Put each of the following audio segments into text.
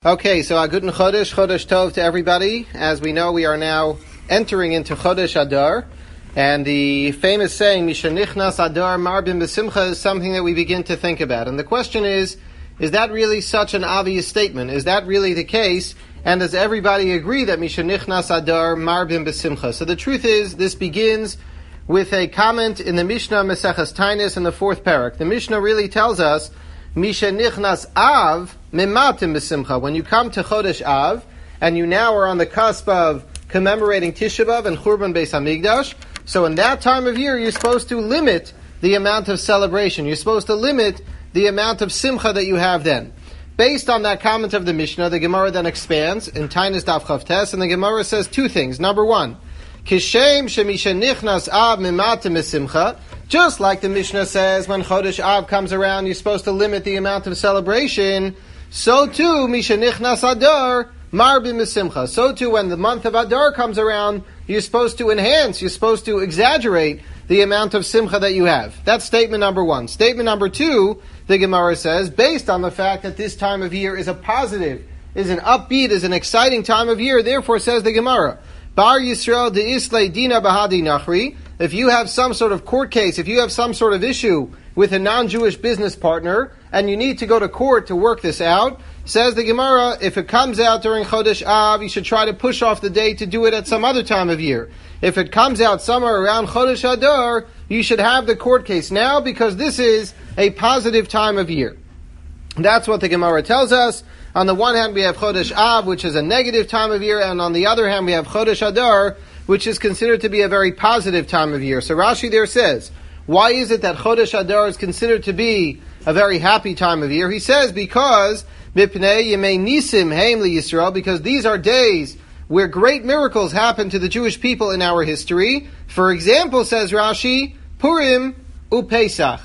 Okay, so Guten Chodesh, Chodesh Tov to everybody. As we know, we are now entering into Chodesh Adar, and the famous saying, Misha Nichnas Adar Marbim B'Simcha, is something that we begin to think about. And the question is that really such an obvious statement? Is that really the case? And does everybody agree that Misha Nichnas Adar Marbim B'Simcha? So the truth is, this begins with a comment in the Mishnah Maseches Taanis in the fourth parak. The Mishnah really tells us, Misha Nichnas Av Mimatim B'Simcha. When you come to Chodesh Av, and you now are on the cusp of commemorating Tisha B'Av and Churban Beis Hamikdash, so in that time of year, you're supposed to limit the amount of celebration. You're supposed to limit the amount of Simcha that you have then. Based on that comment of the Mishnah, the Gemara then expands in Taanis Daf Chavtes, and the Gemara says two things. Number one, Kishem shemisha nichnas Av mimatim b'simcha. Just like the Mishnah says, when Chodesh Av comes around, you're supposed to limit the amount of celebration. So too, misha nichnas Adar marbim b'simcha. So too, when the month of Adar comes around, you're supposed to enhance, you're supposed to exaggerate the amount of simcha that you have. That's statement number one. Statement number two, the Gemara says, based on the fact that this time of year is a positive, is an upbeat, is an exciting time of year, therefore says the Gemara, Bar Yisrael de Islay Dina Bahadi Nachri. If you have some sort of court case, if you have some sort of issue with a non-Jewish business partner, and you need to go to court to work this out, says the Gemara, if it comes out during Chodesh Av, you should try to push off the date to do it at some other time of year. If it comes out somewhere around Chodesh Adar, you should have the court case now, because this is a positive time of year. That's what the Gemara tells us. On the one hand, we have Chodesh Av, which is a negative time of year, and on the other hand, we have Chodesh Adar, which is considered to be a very positive time of year. So Rashi there says, why is it that Chodesh Adar is considered to be a very happy time of year? He says, because Mipnei Yemei Nisim Heim LiYisrael, because these are days where great miracles happen to the Jewish people in our history. For example, says Rashi, Purim uPesach.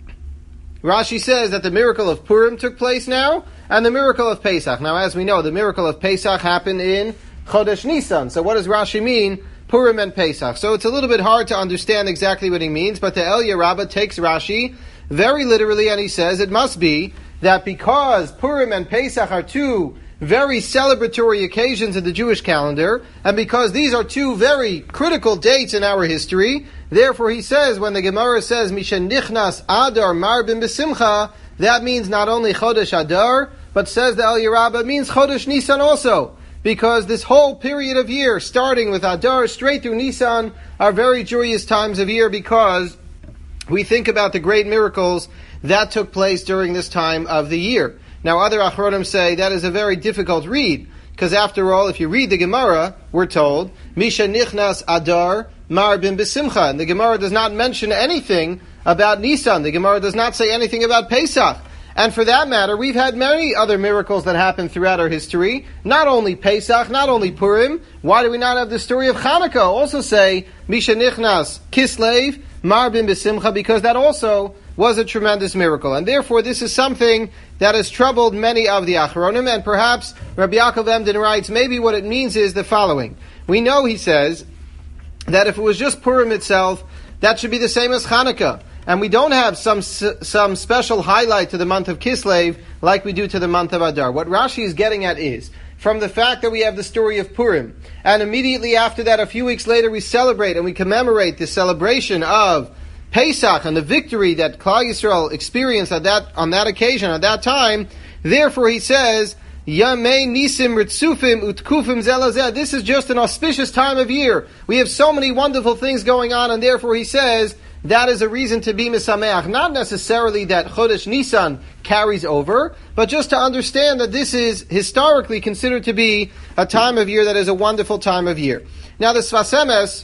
Rashi says that the miracle of Purim took place now, and the miracle of Pesach. Now, as we know, the miracle of Pesach happened in Chodesh Nisan. So what does Rashi mean? Purim and Pesach. So it's a little bit hard to understand exactly what he means, but the Eliyah Rabbah takes Rashi very literally, and he says it must be that because Purim and Pesach are two very celebratory occasions in the Jewish calendar, and because these are two very critical dates in our history, therefore he says, when the Gemara says, Misha Nichnas Adar Marbim B'Simcha, that means not only Chodesh Adar, but says the Eliyah Rabbah, means Chodesh Nisan also. Because this whole period of year, starting with Adar straight through Nisan, are very joyous times of year, because we think about the great miracles that took place during this time of the year. Now, other Achronim say that is a very difficult read, because after all, if you read the Gemara, we're told, Misha Nichnas Adar Marbim B'Simcha, and the Gemara does not mention anything about Nisan. The Gemara does not say anything about Pesach. And for that matter, we've had many other miracles that happened throughout our history. Not only Pesach, not only Purim. Why do we not have the story of Hanukkah? Also say, Misha Nichnas Kislev Marbim B'Simcha, because that also was a tremendous miracle. And therefore, this is something that has troubled many of the Achronim, and perhaps Rabbi Yaakov Emden writes, maybe what it means is the following. We know, he says, that if it was just Purim itself, that should be the same as Hanukkah. And we don't have some special highlight to the month of Kislev like we do to the month of Adar. What Rashi is getting at is, from the fact that we have the story of Purim, and immediately after that, a few weeks later, we celebrate and we commemorate the celebration of Pesach and the victory that Klal Yisrael experienced on that occasion, at that time. Therefore, he says, Yamei Nisim Ritzufim Utkufim Zelazeh. This is just an auspicious time of year. We have so many wonderful things going on, and therefore he says, that is a reason to be misameach. Not necessarily that Chodesh Nisan carries over, but just to understand that this is historically considered to be a time of year that is a wonderful time of year. Now, the Sfas Emes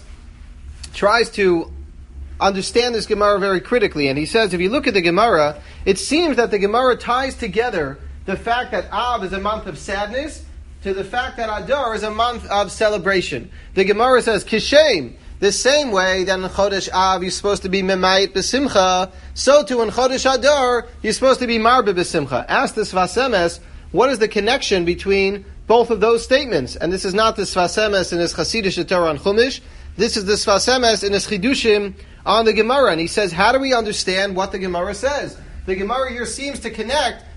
tries to understand this Gemara very critically, and he says, if you look at the Gemara, it seems that the Gemara ties together the fact that Av is a month of sadness to the fact that Adar is a month of celebration. The Gemara says, Kishem, the same way that in Chodesh Av you're supposed to be Memayit B'Simcha, so too in Chodesh Adar you're supposed to be Marbe B'Simcha. Ask the Sfas Emes, what is the connection between both of those statements? And this is not the Sfas Emes in his Chasidish Torah on Chumash. This is the Sfas Emes in his Chidushim on the Gemara. And he says, how do we understand what the Gemara says? The Gemara here seems to connect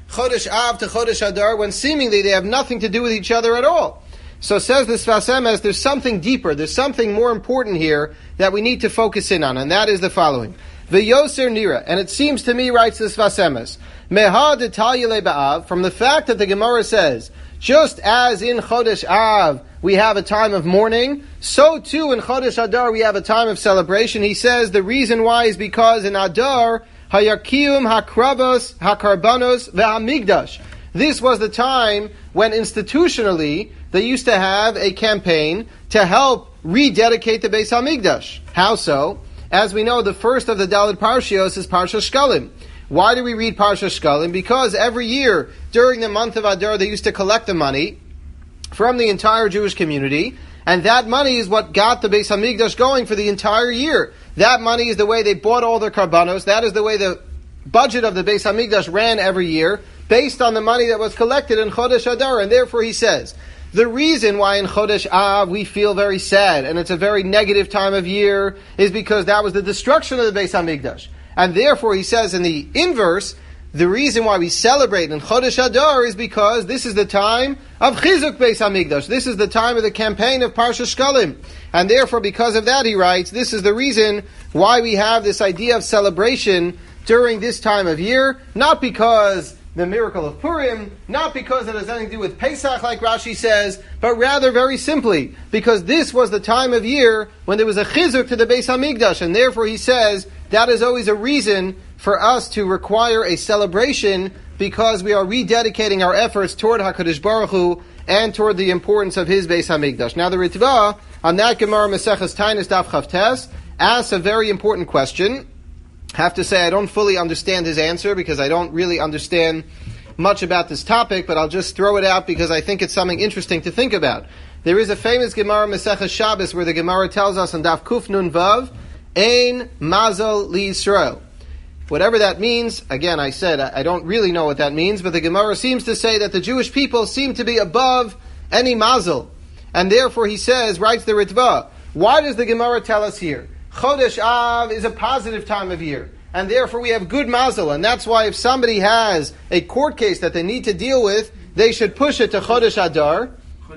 Chodesh Av to Chodesh Adar when seemingly they have nothing to do with each other at all. So says the Sfas Emes, there's something deeper, there's something more important here that we need to focus in on, and that is the following. V'yoser nira, and it seems to me, writes the Sfas Emes, meha detalye ba'av, from the fact that the Gemara says, just as in Chodesh Av we have a time of mourning, so too in Chodesh Adar we have a time of celebration. He says the reason why is because in Adar, hayakiyum hakravos hakarbanos ve'hamigdash. This was the time when institutionally they used to have a campaign to help rededicate the Beis Hamikdash. How so? As we know, the first of the Daled Parshios is Parsha Shkalim. Why do we read Parsha Shkalim? Because every year during the month of Adar they used to collect the money from the entire Jewish community, and that money is what got the Beis Hamikdash going for the entire year. That money is the way they bought all their karbanos. That is the way the budget of the Beis Hamikdash ran every year, based on the money that was collected in Chodesh Adar. And therefore he says, the reason why in Chodesh Av we feel very sad, and it's a very negative time of year, is because that was the destruction of the Beis Hamikdash. And therefore he says in the inverse, the reason why we celebrate in Chodesh Adar is because this is the time of Chizuk Beis Hamikdash. This is the time of the campaign of Parsha Shkalim. And therefore, because of that, he writes, this is the reason why we have this idea of celebration during this time of year, not because the miracle of Purim, not because it has anything to do with Pesach, like Rashi says, but rather very simply, because this was the time of year when there was a chizuk to the Beis Hamikdash, and therefore he says that is always a reason for us to require a celebration, because we are rededicating our efforts toward HaKadosh Baruch Hu and toward the importance of his Beis Hamikdash. Now the Ritva, on that Gemara Maseches Taanis Daf Chavtes, asks a very important question. Have to say I don't fully understand his answer because I don't really understand much about this topic, but I'll just throw it out because I think it's something interesting to think about. There is a famous Gemara Maseches Shabbos where the Gemara tells us on Daf Kuf Nun Vav, Ein Mazel Li Yisrael. Whatever that means, again I said I don't really know what that means, but the Gemara seems to say that the Jewish people seem to be above any mazel. And therefore he says, writes the Ritva, why does the Gemara tell us here? Chodesh Av is a positive time of year, and therefore we have good mazel, and that's why if somebody has a court case that they need to deal with, they should push it to Chodesh Adar.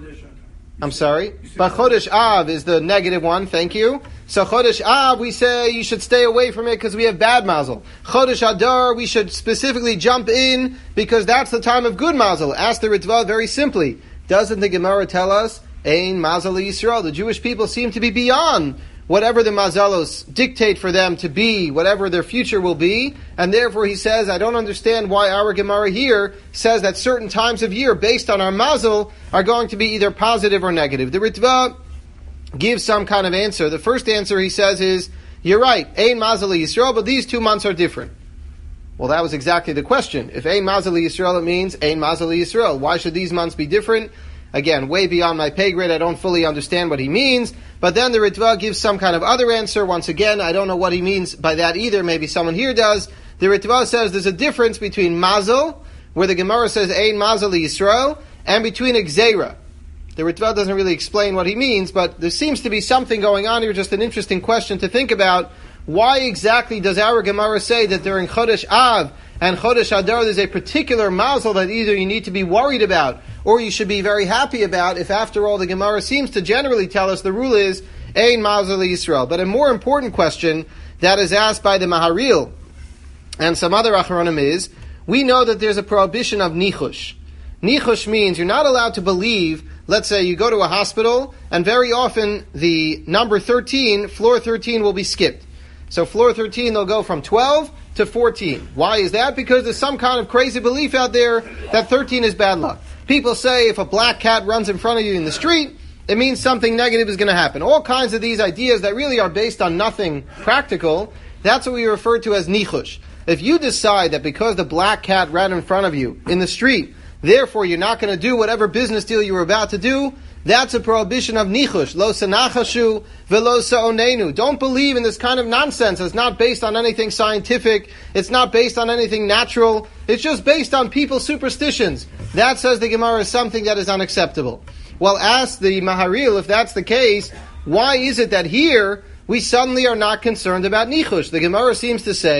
I'm sorry, but Chodesh Av is the negative one, thank you. So Chodesh Av, we say you should stay away from it because we have bad mazel. Chodesh Adar, we should specifically jump in because that's the time of good mazel. Ask the Ritva very simply, doesn't the Gemara tell us, Ein Mazel Yisrael, the Jewish people seem to be beyond whatever the mazalos dictate for them to be, whatever their future will be, and therefore he says, I don't understand why our Gemara here says that certain times of year, based on our mazel, are going to be either positive or negative. The Ritva gives some kind of answer. The first answer he says is, you're right, Ein Mazel Yisrael, but these 2 months are different. Well, that was exactly the question. If Ein Mazel Yisrael, it means Ein Mazel Yisrael. Why should these months be different? Again, way beyond my pay grade, I don't fully understand what he means. But then the Ritva gives some kind of other answer. Once again, I don't know what he means by that either. Maybe someone here does. The Ritva says there's a difference between Mazel, where the Gemara says Ein Mazel Yisrael, and between Gzeira. The Ritva doesn't really explain what he means, but there seems to be something going on here, just an interesting question to think about. Why exactly does our Gemara say that during Chodesh Av and Chodesh Adar there's a particular mazel that either you need to be worried about or you should be very happy about, if after all the Gemara seems to generally tell us the rule is Ein Mazel Yisrael. But a more important question that is asked by the Maharil and some other Acharonim is, we know that there's a prohibition of nichush. Nichush means you're not allowed to believe, let's say you go to a hospital and very often the number 13, floor 13 will be skipped. So floor 13, they'll go from 12 to 14. Why is that? Because there's some kind of crazy belief out there that 13 is bad luck. People say if a black cat runs in front of you in the street, it means something negative is going to happen. All kinds of these ideas that really are based on nothing practical, that's what we refer to as nichush. If you decide that because the black cat ran in front of you in the street, therefore you're not going to do whatever business deal you were about to do, that's a prohibition of nichush. Lo sanachashu velo sa'onenu. Don't believe in this kind of nonsense. It's not based on anything scientific. It's not based on anything natural. It's just based on people's superstitions. That, says the Gemara, is something that is unacceptable. Well, ask the Maharil, if that's the case, why is it that here we suddenly are not concerned about nichush? The Gemara seems to say,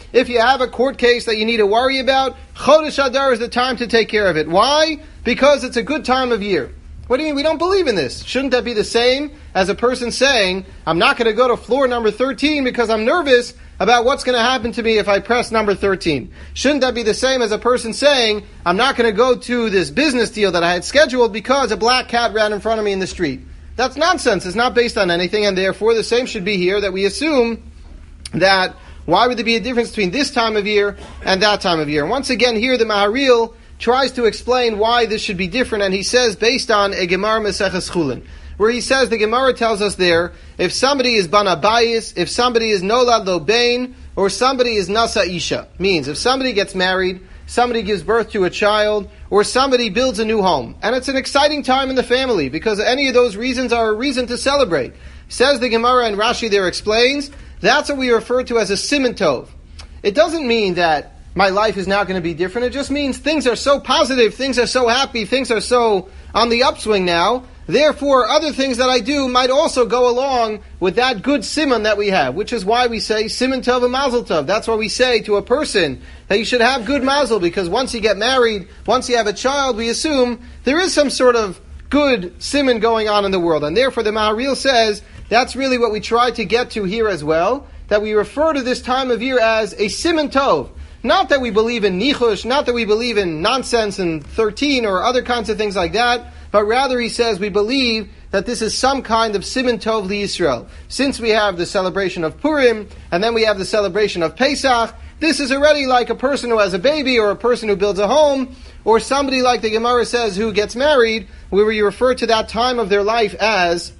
if you have a court case that you need to worry about, Chodesh Adar is the time to take care of it. Why? Because it's a good time of year. What do you mean? We don't believe in this. Shouldn't that be the same as a person saying, I'm not going to go to floor number 13 because I'm nervous about what's going to happen to me if I press number 13? Shouldn't that be the same as a person saying, I'm not going to go to this business deal that I had scheduled because a black cat ran in front of me in the street? That's nonsense. It's not based on anything, and therefore the same should be here, that we assume that why would there be a difference between this time of year and that time of year? And once again, here the Maharil tries to explain why this should be different, and he says, based on a Gemara Maseches Chulin, where he says, the Gemara tells us there, if somebody is Bana Bayis, if somebody is Nolad Lo Bain, or somebody is Nasa Isha, means if somebody gets married, somebody gives birth to a child, or somebody builds a new home. And it's an exciting time in the family, because any of those reasons are a reason to celebrate. Says the Gemara, and Rashi there explains, that's what we refer to as a Siman Tov. It doesn't mean that my life is now going to be different. It just means things are so positive, things are so happy, things are so on the upswing now. Therefore, other things that I do might also go along with that good siman that we have, which is why we say siman tov and mazel tov. That's why we say to a person that you should have good mazel, because once you get married, once you have a child, we assume there is some sort of good siman going on in the world. And therefore, the Maharil says that's really what we try to get to here as well, that we refer to this time of year as a siman tov. Not that we believe in nichush, not that we believe in nonsense and 13 or other kinds of things like that, but rather he says we believe that this is some kind of siman tov liYisrael. Since we have the celebration of Purim, and then we have the celebration of Pesach, this is already like a person who has a baby, or a person who builds a home, or somebody like the Gemara says who gets married, where we refer to that time of their life as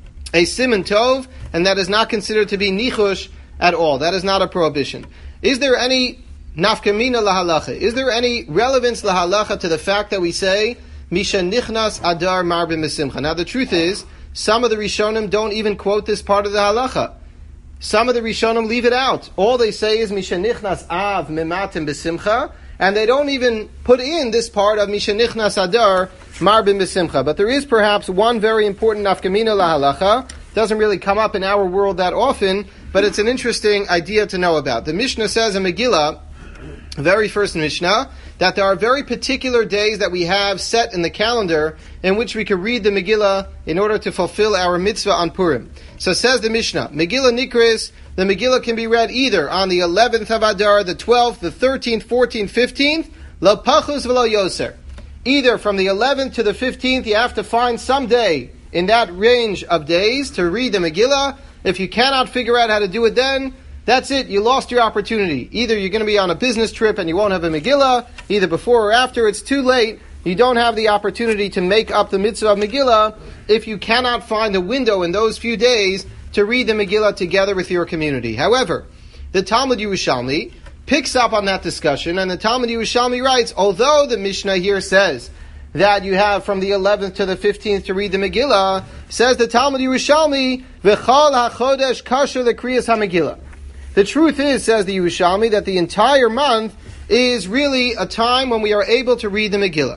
a siman tov, and that is not considered to be nichush at all. That is not a prohibition. Is there any nafkamina lahalacha? Is there any relevance lahalacha to the fact that we say Misha nichnas adar marbim besimcha? Now the truth is, some of the Rishonim don't even quote this part of the halacha. Some of the Rishonim leave it out. All they say is Misha nichnas av mimatim besimcha, and they don't even put in this part of Misha nichnas adar marbim besimcha. But there is perhaps one very important nafkamina lahalacha. Doesn't really come up in our world that often, but it's an interesting idea to know about. The Mishnah says in Megillah, very first Mishnah, that there are very particular days that we have set in the calendar in which we can read the Megillah in order to fulfill our mitzvah on Purim. So says the Mishnah, Megillah Nikris, the Megillah can be read either on the 11th of Adar, the 12th, the 13th, 14th, 15th, lo pachus v'lo yoser. Either from the 11th to the 15th, you have to find some day in that range of days to read the Megillah. If you cannot figure out how to do it then, that's it, you lost your opportunity. Either you're going to be on a business trip and you won't have a Megillah, either before or after, it's too late. You don't have the opportunity to make up the mitzvah of Megillah if you cannot find a window in those few days to read the Megillah together with your community. However, the Talmud Yerushalmi picks up on that discussion, and the Talmud Yerushalmi writes, although the Mishnah here says that you have from the 11th to the 15th to read the Megillah, says the Talmud Yerushalmi, V'chol ha'chodesh kasher l'kriyas ha'Megillah. The truth is, says the Yerushalmi, that the entire month is really a time when we are able to read the Megillah.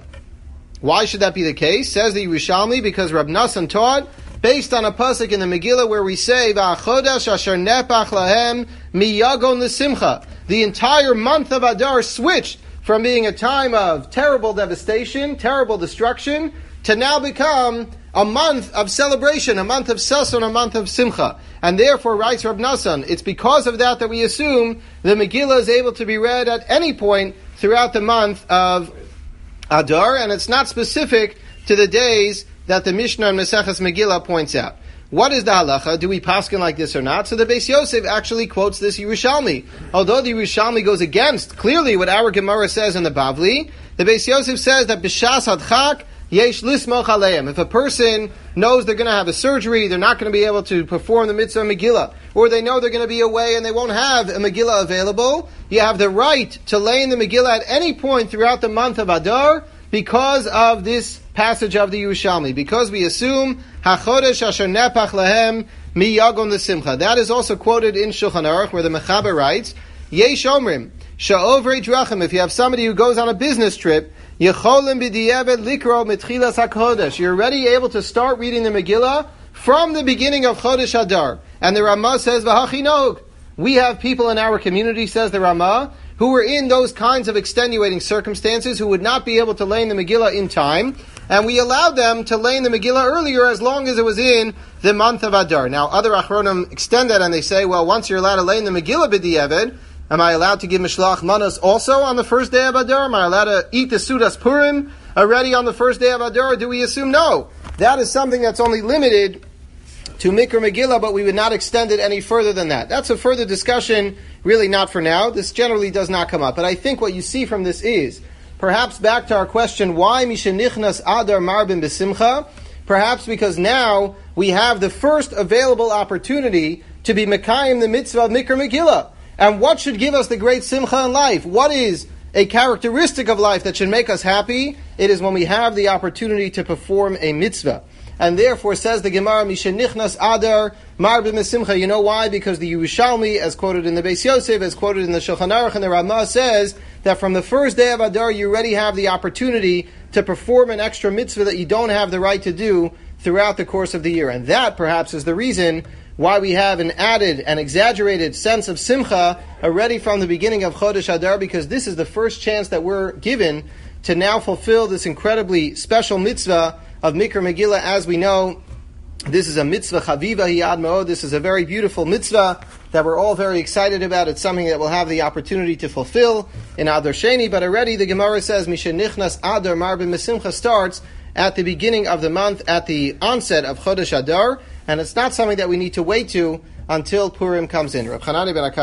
Why should that be the case? Says the Yerushalmi, because Rab Nassan taught, based on a pasuk in the Megillah where we say, V'achodesh asher nepach lahem miyagon l'simcha. The entire month of Adar switched from being a time of terrible devastation, terrible destruction, to now become a month of celebration, a month of sason, a month of simcha. And therefore, writes Rab Nassan, it's because of that that we assume the Megillah is able to be read at any point throughout the month of Adar, and it's not specific to the days that the Mishnah and Maseches Megillah points out. What is the halacha? Do we paskin like this or not? So the Beis Yosef actually quotes this Yerushalmi. Although the Yerushalmi goes against clearly what our Gemara says in the Bavli, the Beis Yosef says that b'shas hadchak yesh lismoch aleim. If a person knows they're going to have a surgery, they're not going to be able to perform the mitzvah Megillah, or they know they're going to be away and they won't have a Megillah available, you have the right to lay in the Megillah at any point throughout the month of Adar because of this passage of the Yerushalmi, because we assume hachodesh asher nepach lahem miyagon l'simcha. That is also quoted in Shulchan Aruch, where the Mechaber writes, Yesh omrim sha'ovrei drachim. If you have somebody who goes on a business trip, yecholim b'diavad likro mitchilas hakodesh. You're already able to start reading the Megillah from the beginning of Chodesh Adar. And the Ramah says, v'hachinog. we have people in our community, says the Ramah, who were in those kinds of extenuating circumstances, who would not be able to lay in the Megillah in time, and we allowed them to lay in the Megillah earlier as long as it was in the month of Adar. Now, other Achronim extend that and they say, well, once you're allowed to lay in the Megillah b'di'evid, am I allowed to give Mishloach Manos also on the first day of Adar? Am I allowed to eat the Sudas Purim already on the first day of Adar? Or do we assume no? That is something that's only limited to Mikra Megillah, but we would not extend it any further than that. That's a further discussion, really not for now. This generally does not come up. But I think what you see from this is, perhaps back to our question, why Mishenichnas Adar Marbin B'Simcha? Perhaps because now we have the first available opportunity to be Mekayim the mitzvah of Mikra Megillah. And what should give us the great Simcha in life? What is a characteristic of life that should make us happy? It is when we have the opportunity to perform a mitzvah. And therefore, says the Gemara, Mishenichnas Adar Marbim B'Simcha. You know why? Because the Yerushalmi, as quoted in the Beis Yosef, as quoted in the Shulchan Aruch and the Ramah, says that from the first day of Adar, you already have the opportunity to perform an extra mitzvah that you don't have the right to do throughout the course of the year. And that, perhaps, is the reason why we have an added and exaggerated sense of simcha already from the beginning of Chodesh Adar, because this is the first chance that we're given to now fulfill this incredibly special mitzvah of Mikra Megillah. As we know, this is a mitzvah chaviva hiyad ma'od. This is a very beautiful mitzvah that we're all very excited about. It's something that we'll have the opportunity to fulfill in Adar Sheni, but already the Gemara says, Mishenichnas Adar Marbim B'Simcha starts at the beginning of the month, at the onset of Chodesh Adar, and it's not something that we need to wait to until Purim comes in. Reb Chanani ben